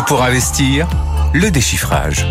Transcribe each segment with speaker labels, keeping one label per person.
Speaker 1: pour investir, le déchiffrage.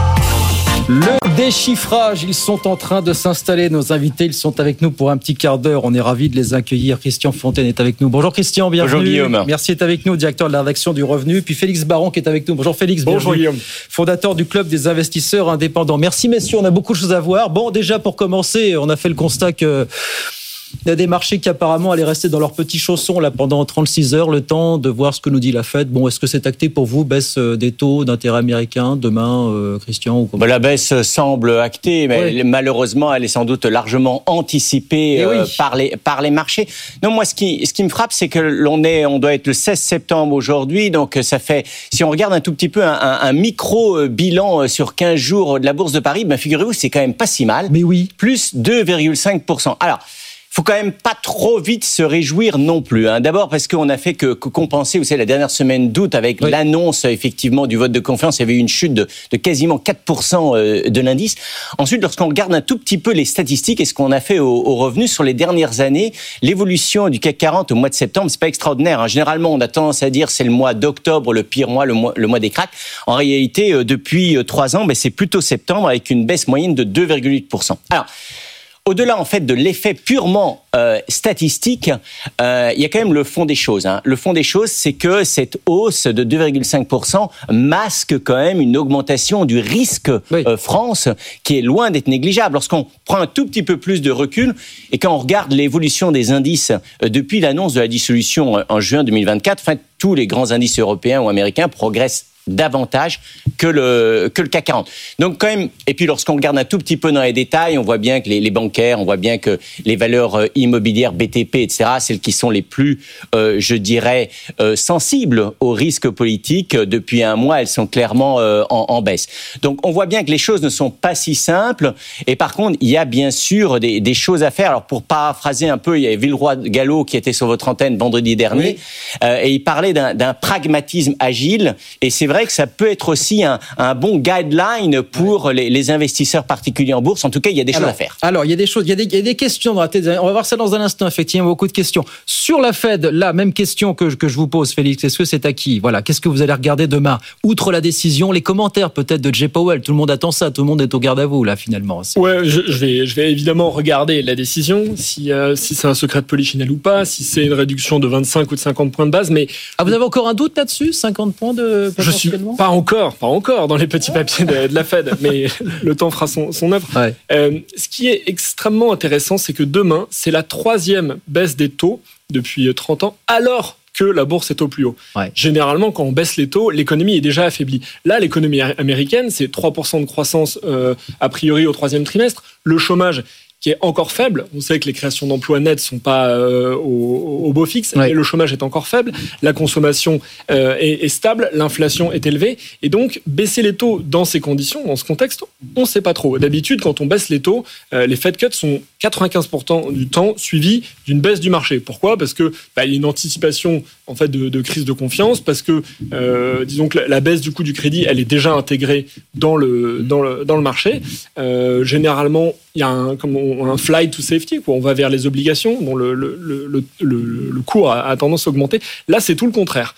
Speaker 2: Le déchiffrage, ils sont en train de s'installer. Nos invités, ils sont avec nous pour un petit quart d'heure. On est ravis de les accueillir. Christian Fontaine est avec nous. Bonjour Christian, bienvenue.
Speaker 3: Bonjour Guillaume.
Speaker 2: Merci d'être avec nous, directeur de la rédaction du Revenu. Puis Félix Baron qui est avec nous. Bonjour Félix.
Speaker 3: Bonjour
Speaker 2: bienvenue.
Speaker 3: Guillaume.
Speaker 2: Fondateur du Club des investisseurs indépendants. Merci messieurs, on a beaucoup de choses à voir. Bon, déjà pour commencer, on a fait le constat que il y a des marchés qui apparemment allaient rester dans leurs petits chaussons là pendant 36 heures, le temps de voir ce que nous dit la Fed. Bon, est-ce que c'est acté pour vous, baisse des taux d'intérêt américains demain, Christian ou comment ?
Speaker 3: La baisse semble actée, mais malheureusement, elle est sans doute largement anticipée par les marchés. Non, moi, ce qui me frappe, c'est que on doit être le 16 septembre aujourd'hui, donc ça fait, si on regarde un tout petit peu un micro bilan sur 15 jours de la Bourse de Paris, figurez-vous, c'est quand même pas si mal.
Speaker 2: Mais oui.
Speaker 3: Plus 2,5%. Alors, faut quand même pas trop vite se réjouir non plus. D'abord parce qu'on a fait que compenser, vous savez, la dernière semaine d'août avec l'annonce effectivement du vote de confiance, il y avait eu une chute de quasiment 4% de l'indice. Ensuite, lorsqu'on regarde un tout petit peu les statistiques et ce qu'on a fait au revenu sur les dernières années, l'évolution du CAC 40 au mois de septembre, c'est pas extraordinaire. Généralement, on a tendance à dire c'est le mois d'octobre, le pire mois, le mois des cracks. En réalité, depuis 3 ans, c'est plutôt septembre avec une baisse moyenne de 2,8%. Alors, au-delà en fait de l'effet purement statistique, il y a quand même le fond des choses. Le fond des choses, c'est que cette hausse de 2,5% masque quand même une augmentation du risque France qui est loin d'être négligeable. Lorsqu'on prend un tout petit peu plus de recul et quand on regarde l'évolution des indices depuis l'annonce de la dissolution en juin 2024, tous les grands indices européens ou américains progressent davantage que le CAC 40. Donc quand même, et puis lorsqu'on regarde un tout petit peu dans les détails, on voit bien que les bancaires, on voit bien que les valeurs immobilières, BTP, etc., celles qui sont les plus, je dirais, sensibles aux risques politiques, depuis un mois, elles sont clairement en baisse. Donc on voit bien que les choses ne sont pas si simples, et par contre, il y a bien sûr des choses à faire. Alors pour paraphraser un peu, il y avait Villeroy-Gallo qui était sur votre antenne vendredi dernier, et il parlait d'un pragmatisme agile, et c'est vrai que ça peut être aussi un bon guideline pour les investisseurs particuliers en bourse. En tout cas, il y a des choses à faire.
Speaker 2: Alors, il y a des choses, il y a des questions dans la tête. On va voir ça dans un instant, effectivement, beaucoup de questions. Sur la Fed, la même question que je vous pose, Félix. Est-ce que c'est acquis ? Voilà. Qu'est-ce que vous allez regarder demain ? Outre la décision, les commentaires peut-être de Jay Powell. Tout le monde attend ça. Tout le monde est au garde à vous, là, finalement.
Speaker 4: Ouais, je vais évidemment regarder la décision, si c'est un secret de polichinelle ou pas, si c'est une réduction de 25 ou de 50 points de base, mais...
Speaker 2: vous avez encore un doute là-dessus ? 50 points de...
Speaker 4: Je suis pas encore dans les petits papiers de la Fed, mais le temps fera son œuvre.
Speaker 2: Ouais.
Speaker 4: Ce qui est extrêmement intéressant, c'est que demain, c'est la 3e baisse des taux depuis 30 ans, alors que la bourse est au plus haut. Ouais. Généralement, quand on baisse les taux, l'économie est déjà affaiblie. Là, l'économie américaine, c'est 3% de croissance a priori au 3e trimestre. Le chômage qui est encore faible. On sait que les créations d'emplois nettes sont pas au beau fixe, mais le chômage est encore faible, la consommation est stable, l'inflation est élevée, et donc baisser les taux dans ces conditions, dans ce contexte, on ne sait pas trop. D'habitude, quand on baisse les taux, les Fed cuts sont 95% du temps suivis d'une baisse du marché. Pourquoi ? Parce que il y a une anticipation en fait de crise de confiance, parce que disons que la baisse du coût du crédit, elle est déjà intégrée dans le marché. Généralement, il y a un flight to safety, quoi. On va vers les obligations dont le cours a tendance à augmenter. Là, c'est tout le contraire.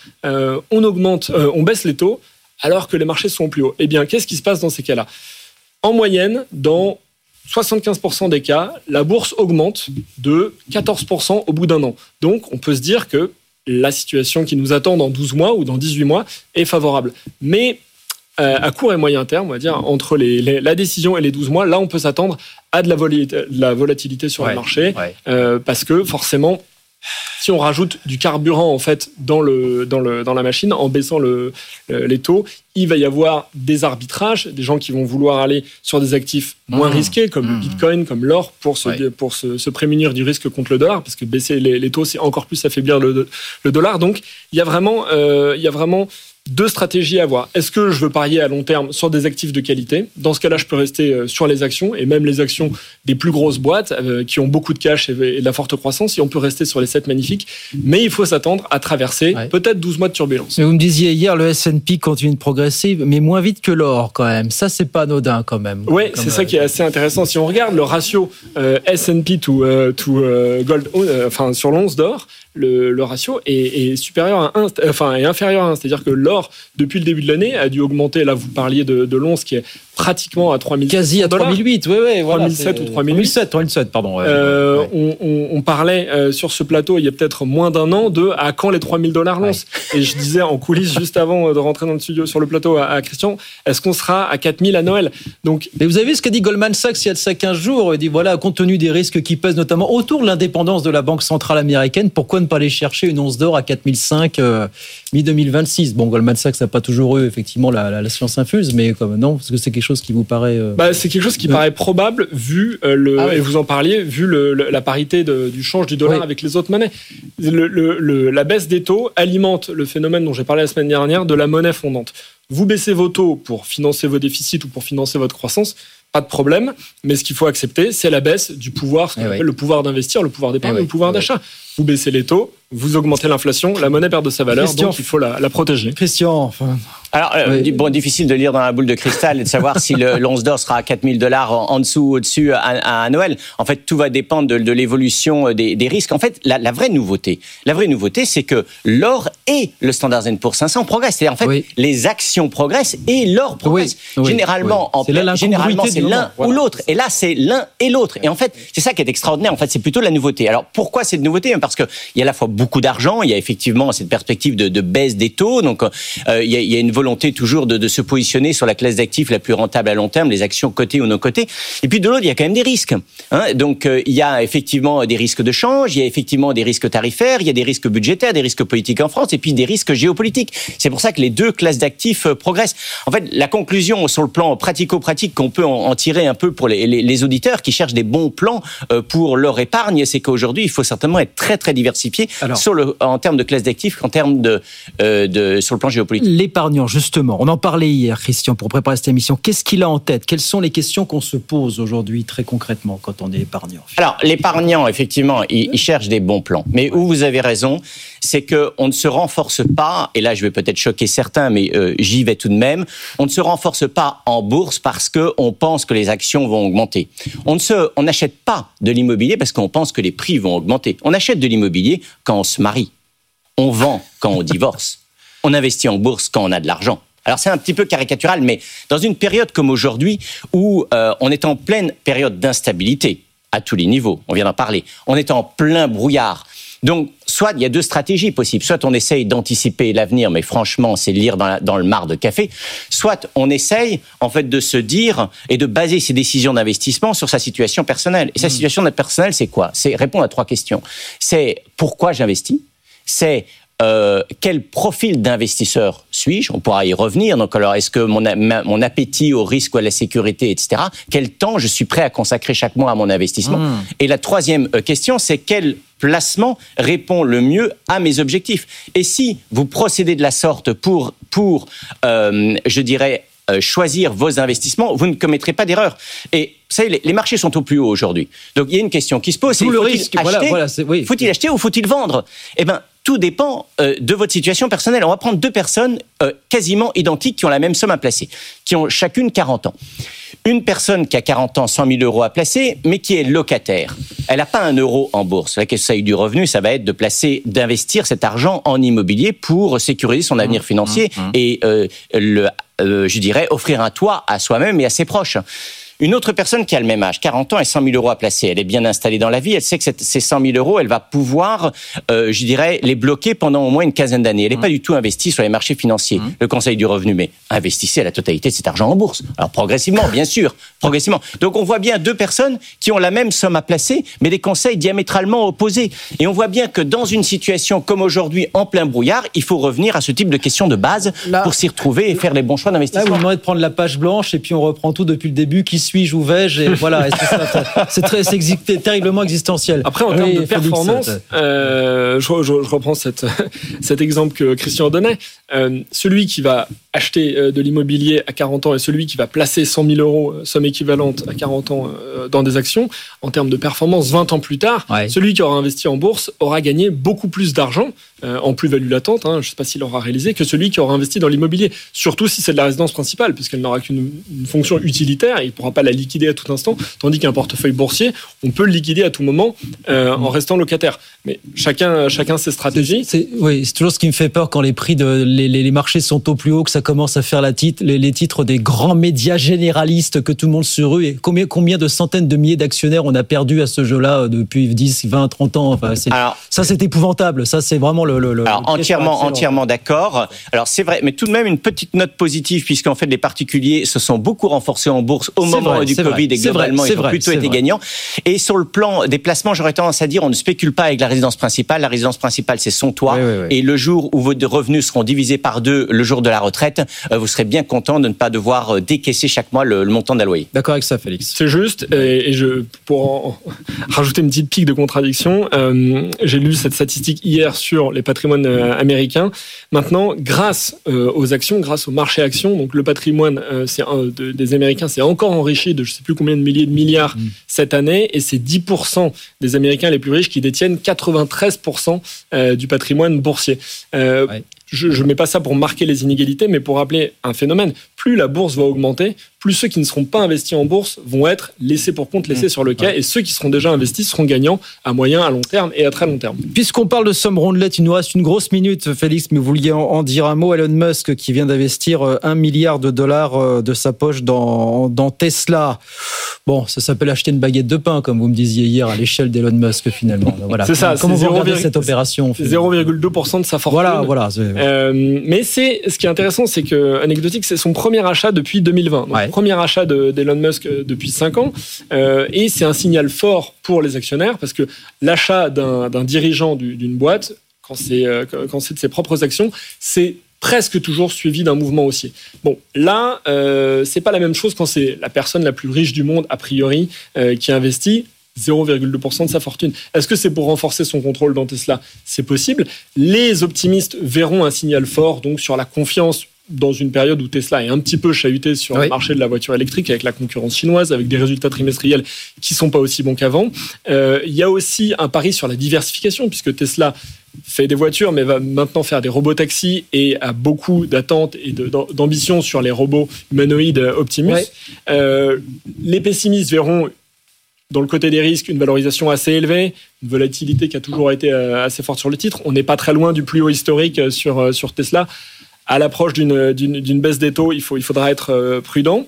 Speaker 4: On baisse les taux alors que les marchés sont plus hauts. Eh bien, qu'est-ce qui se passe dans ces cas-là ? En moyenne, dans 75% des cas, la bourse augmente de 14% au bout d'un an. Donc, on peut se dire que la situation qui nous attend dans 12 mois ou dans 18 mois est favorable. Mais à court et moyen terme, on va dire, entre la décision et les 12 mois, là, on peut s'attendre à de la volatilité sur le marché, parce que forcément, si on rajoute du carburant en fait dans la machine en baissant les taux, il va y avoir des arbitrages, des gens qui vont vouloir aller sur des actifs moins risqués comme le Bitcoin, comme l'or, pour se prémunir du risque contre le dollar, parce que baisser les taux, c'est encore plus affaiblir le dollar. Donc il y a vraiment 2 stratégies à avoir. Est-ce que je veux parier à long terme sur des actifs de qualité ? Dans ce cas-là, je peux rester sur les actions, et même les actions des plus grosses boîtes qui ont beaucoup de cash et de la forte croissance, et on peut rester sur les 7 magnifiques. Mais il faut s'attendre à traverser peut-être 12 mois de turbulence.
Speaker 2: Mais vous me disiez hier, le S&P continue de progresser, mais moins vite que l'or quand même. Ça, c'est pas anodin quand même.
Speaker 4: Oui, c'est ça qui est assez intéressant. Si on regarde le ratio S&P to gold, sur l'once d'or, le ratio est supérieur à 1, est inférieur à 1. C'est-à-dire que l'or, depuis le début de l'année, a dû augmenter. Là, vous parliez de l'once qui est pratiquement à 3 000
Speaker 2: quasi à 3 008, oui, voilà.
Speaker 4: 3 007 ou 3 008.
Speaker 2: Pardon.
Speaker 4: On parlait sur ce plateau, il y a peut-être moins d'un an, à quand les 3 000 $ l'once. Ouais. Et je disais en coulisses, juste avant de rentrer dans le studio, sur le plateau à Christian, est-ce qu'on sera à 4 000 à Noël? Donc,
Speaker 2: mais vous avez vu ce qu'a dit Goldman Sachs il y a de ça 15 jours? Il dit, voilà, compte tenu des risques qui pèsent notamment autour de l'indépendance de la Banque centrale américaine, pourquoi ne pas aller chercher une once d'or à 4 500 mi-2026? Bon, Goldman Sachs n'a pas toujours eu effectivement la science infuse, mais comme non, parce que c'est quelque chose qui vous paraît...
Speaker 4: c'est quelque chose qui paraît probable vu et vous en parliez, vu la parité du change du dollar avec les autres monnaies. La baisse des taux alimente le phénomène dont j'ai parlé la semaine dernière de la monnaie fondante. Vous baissez vos taux pour financer vos déficits ou pour financer votre croissance, pas de problème, mais ce qu'il faut accepter, c'est la baisse du pouvoir, ce qu'on appelle le pouvoir d'investir, le pouvoir d'épargne, le pouvoir d'achat. Vous baissez les taux, vous augmentez l'inflation, la monnaie perd de sa valeur, donc il faut la protéger.
Speaker 2: Christian,
Speaker 3: alors, difficile de lire dans la boule de cristal et de savoir si l'once d'or sera à 4 000 $ en dessous ou au-dessus à Noël. En fait, tout va dépendre de l'évolution des risques. En fait, la vraie nouveauté, c'est que l'or et le Standard & Poor's 500 progressent. C'est-à-dire, en fait, les actions progressent et l'or progresse. Généralement, c'est l'un ou l'autre. Et là, c'est l'un et l'autre. Et en fait, c'est ça qui est extraordinaire. En fait, c'est plutôt la nouveauté. Alors, pourquoi cette nouveauté? Parce qu'il y a à la fois beaucoup d'argent, il y a effectivement cette perspective de baisse des taux. Donc, il y a une volonté toujours de se positionner sur la classe d'actifs la plus rentable à long terme, les actions cotées ou non cotées. Et puis de l'autre, il y a quand même des risques. Donc il y a effectivement des risques de change, il y a effectivement des risques tarifaires, il y a des risques budgétaires, des risques politiques en France, et puis des risques géopolitiques. C'est pour ça que les deux classes d'actifs progressent. En fait, la conclusion sur le plan pratico-pratique qu'on peut en tirer un peu pour les auditeurs qui cherchent des bons plans pour leur épargne, c'est qu'aujourd'hui, il faut certainement être très très diversifié en termes de classe d'actifs qu'en termes sur le plan géopolitique.
Speaker 2: L'épargnant, justement, on en parlait hier, Christian, pour préparer cette émission. Qu'est-ce qu'il a en tête? Quelles sont les questions qu'on se pose aujourd'hui, très concrètement, quand on est épargnant?
Speaker 3: Alors, l'épargnant, effectivement, il cherche des bons plans. Mais où vous avez raison, c'est qu'on ne se renforce pas, et là je vais peut-être choquer certains, mais j'y vais tout de même, on ne se renforce pas en bourse parce qu'on pense que les actions vont augmenter. On n'achète pas de l'immobilier parce qu'on pense que les prix vont augmenter. On achète de l'immobilier quand on se marie. On vend quand on divorce. On investit en bourse quand on a de l'argent. Alors c'est un petit peu caricatural, mais dans une période comme aujourd'hui où on est en pleine période d'instabilité à tous les niveaux, on vient d'en parler, on est en plein brouillard. Donc soit il y a deux stratégies possibles, soit on essaye d'anticiper l'avenir, mais franchement c'est lire dans le marc de café, soit on essaye en fait de se dire et de baser ses décisions d'investissement sur sa situation personnelle. Et sa situation personnelle c'est quoi? C'est répondre à 3 questions. C'est pourquoi j'investis, c'est quel profil d'investisseur suis-je? On pourra y revenir. Donc, alors, est-ce que mon appétit au risque ou à la sécurité, etc. Quel temps je suis prêt à consacrer chaque mois à mon investissement? Et la troisième question, c'est quel placement répond le mieux à mes objectifs? Et si vous procédez de la sorte pour je dirais, choisir vos investissements, vous ne commettrez pas d'erreur. Et vous savez, les marchés sont au plus haut aujourd'hui. Donc, il y a une question qui se pose.
Speaker 2: Tout le risque.
Speaker 3: Faut-il acheter ou faut-il vendre? Eh bien, tout dépend de votre situation personnelle. On va prendre 2 personnes quasiment identiques qui ont la même somme à placer, qui ont chacune 40 ans. Une personne qui a 40 ans, 100 000 € à placer, mais qui est locataire. Elle n'a pas 1 euro en bourse. La question du revenu, ça va être d'investir cet argent en immobilier pour sécuriser son avenir financier et je dirais, offrir un toit à soi-même et à ses proches. Une autre personne qui a le même âge, 40 ans et 100 000 € à placer, elle est bien installée dans la vie, elle sait que ces 100 000 €, elle va pouvoir, je dirais, les bloquer pendant au moins une quinzaine d'années. Elle n'est pas du tout investie sur les marchés financiers. Le conseil du revenu, mais investissez la totalité de cet argent en bourse. Alors progressivement, bien sûr, progressivement. Donc on voit bien 2 personnes qui ont la même somme à placer, mais des conseils diamétralement opposés. Et on voit bien que dans une situation comme aujourd'hui, en plein brouillard, il faut revenir à ce type de questions de base pour s'y retrouver et faire les bons choix d'investissement.
Speaker 2: Là, vous demandez de prendre la page blanche et puis on reprend tout depuis le début. Qui suis-je, où vais-je? Et voilà, c'est terriblement existentiel.
Speaker 4: Après, en termes de performance, je reprends cet exemple que Christian donnait. Celui qui va acheter de l'immobilier à 40 ans et celui qui va placer 100 000 €, somme équivalente à 40 ans, dans des actions, en termes de performance, 20 ans plus tard, celui qui aura investi en bourse aura gagné beaucoup plus d'argent en plus-value latente, je ne sais pas s'il aura réalisé, que celui qui aura investi dans l'immobilier. Surtout si c'est de la résidence principale, puisqu'elle n'aura qu'une fonction utilitaire et il ne pourra pas pas la liquider à tout instant, tandis qu'un portefeuille boursier, on peut le liquider à tout moment en restant locataire. Mais chacun ses stratégies.
Speaker 2: C'est toujours ce qui me fait peur quand les prix les marchés sont au plus haut, que ça commence à faire les titres des grands médias généralistes que tout le monde se rue. Et combien de centaines de milliers d'actionnaires on a perdu à ce jeu-là depuis 10, 20, 30 ans. Enfin, ça, c'est épouvantable. Ça, c'est vraiment
Speaker 3: Alors, entièrement d'accord. Alors, c'est vrai, mais tout de même, une petite note positive, puisqu'en fait, les particuliers se sont beaucoup renforcés en bourse au moment du Covid et globalement, ils ont plutôt été gagnants. Et sur le plan des placements, j'aurais tendance à dire, on ne spécule pas avec la résidence principale. La résidence principale, c'est son toit. Oui. Et le jour où vos revenus seront divisés par 2, le jour de la retraite, vous serez bien content de ne pas devoir décaisser chaque mois le montant d'un loyer.
Speaker 2: D'accord avec ça, Félix.
Speaker 4: C'est juste. Et pour en rajouter une petite pique de contradiction, j'ai lu cette statistique hier sur les patrimoines américains. Maintenant, grâce aux actions, grâce au marché actions, donc le patrimoine des Américains s'est encore enrichi de je ne sais plus combien de milliers de milliards cette année, et c'est 10% des Américains les plus riches qui détiennent 93% du patrimoine boursier. Je ne mets pas ça pour marquer les inégalités, mais pour rappeler un phénomène. Plus la bourse va augmenter, plus ceux qui ne seront pas investis en bourse vont être laissés pour compte, laissés sur le quai, et ceux qui seront déjà investis seront gagnants à moyen, à long terme et à très long terme.
Speaker 2: Puisqu'on parle de sommes rondelettes, il nous reste une grosse minute, Félix, mais vous vouliez en dire un mot. Elon Musk qui vient d'investir $1 milliard de sa poche dans Tesla. Bon, ça s'appelle acheter une baguette de pain, comme vous me disiez hier, à l'échelle d'Elon Musk, finalement. Voilà.
Speaker 4: C'est ça.
Speaker 2: Comment vous regardez cette opération?
Speaker 4: 0,2% de sa fortune.
Speaker 2: Voilà.
Speaker 4: Mais ce qui est intéressant, c'est que, anecdotique, c'est son premier achat depuis 2020. Donc, premier achat d'Elon Musk depuis 5 ans. Et c'est un signal fort pour les actionnaires, parce que l'achat d'un dirigeant d'une boîte, quand c'est de ses propres actions, c'est presque toujours suivi d'un mouvement haussier. Bon, là, c'est pas la même chose quand c'est la personne la plus riche du monde, a priori, qui investit 0,2% de sa fortune. Est-ce que c'est pour renforcer son contrôle dans Tesla? C'est possible. Les optimistes verront un signal fort donc sur la confiance dans une période où Tesla est un petit peu chahuté sur le marché de la voiture électrique, avec la concurrence chinoise, avec des résultats trimestriels qui sont pas aussi bons qu'avant. Il y a aussi un pari sur la diversification, puisque Tesla fait des voitures, mais va maintenant faire des robotaxis et a beaucoup d'attentes et d'ambition sur les robots humanoïdes Optimus. Les pessimistes verront, dans le côté des risques, une valorisation assez élevée, une volatilité qui a toujours été assez forte sur le titre. On n'est pas très loin du plus haut historique sur Tesla. À l'approche d'une baisse des taux, il faudra être prudent.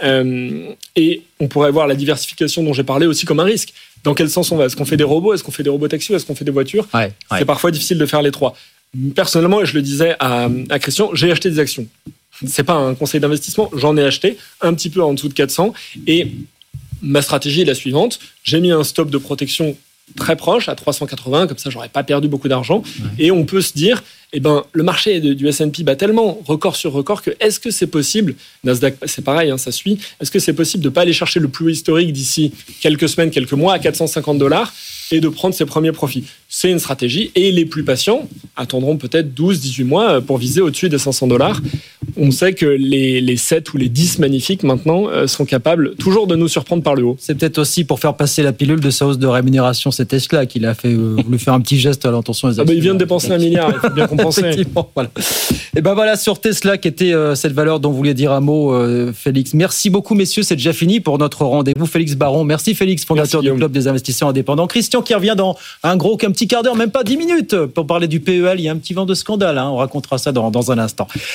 Speaker 4: Et on pourrait voir la diversification dont j'ai parlé aussi comme un risque. Dans quel sens on va? Est-ce qu'on fait des robots? Est-ce qu'on fait des robotaxis? Est-ce qu'on fait des voitures? C'est parfois difficile de faire les trois. Personnellement, et je le disais à Christian, j'ai acheté des actions. C'est pas un conseil d'investissement, j'en ai acheté un petit peu en dessous de 400. Et ma stratégie est la suivante. J'ai mis un stop de protection très proche, à 380, comme ça, j'aurais pas perdu beaucoup d'argent. Et on peut se dire, le marché du S&P bat tellement record sur record que est-ce que c'est possible, Nasdaq, c'est pareil, ça suit, est-ce que c'est possible de pas aller chercher le plus haut historique d'ici quelques semaines, quelques mois à $450 et de prendre ses premiers profits? C'est une stratégie, et les plus patients attendront peut-être 12, 18 mois pour viser au-dessus des $500. On sait que les 7 ou les 10 magnifiques maintenant sont capables toujours de nous surprendre par le haut.
Speaker 2: C'est peut-être aussi pour faire passer la pilule de sa hausse de rémunération, c'est Tesla qui l'a fait, voulu faire un petit geste à l'intention des actionnaires.
Speaker 4: Il vient de dépenser $1 milliard, il faut bien compenser.
Speaker 2: Effectivement, voilà. Et voilà sur Tesla qui était cette valeur dont vous vouliez dire un mot, Félix. Merci beaucoup, messieurs, c'est déjà fini pour notre rendez-vous. Félix Baron, merci Félix, fondateur du Club des investisseurs indépendants. Christian qui revient dans un petit quart d'heure, même pas 10 minutes, pour parler du PEL. Il y a un petit vent de scandale, on racontera ça dans un instant.